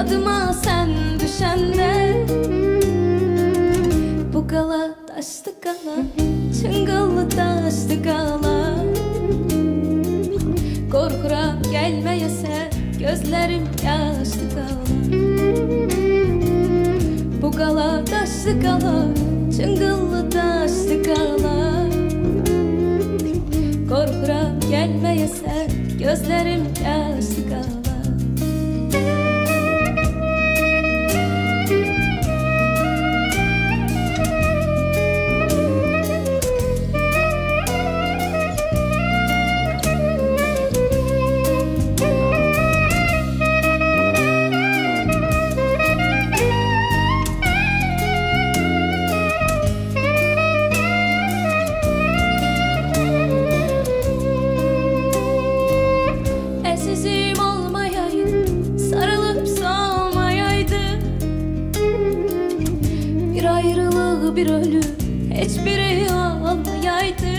yadıma sen düşende. Bu qala daşdı qala, çıngıllı daşdı qala. Korkuram gelmeyese gözlerim yaşlı qala. Bu qala daşdı qala, çıngıllı daşdı qala. Korkuram gelmeyese gözlerim yaşlı qala. Bir ölüm hiçbiri olmayaydı.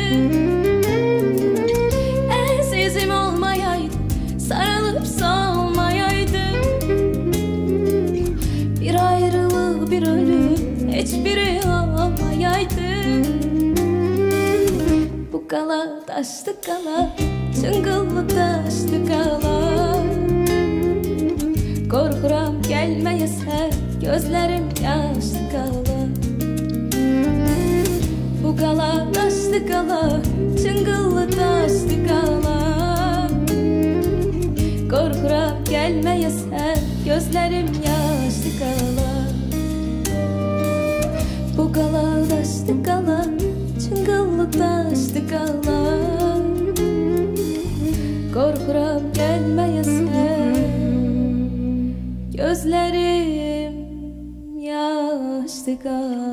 Azizim olmayaydı, sarılıp solmayaydı. Bir ayrılık, bir ölüm hiçbiri olmayaydı. Bu qala daşdı qala, çıngıllı daşdı qala. Korkuram gelmeyese gözlerim yaşlı qala. Bu qala daşdı qala, çıngıllı daşdı qala. Korkuram gelmeyese gözlerim yaşlı qala. Bu qala daşdı qala, çıngıllı daşdı qala. Korkuram gelmeyese gözlerim yaşlı qala.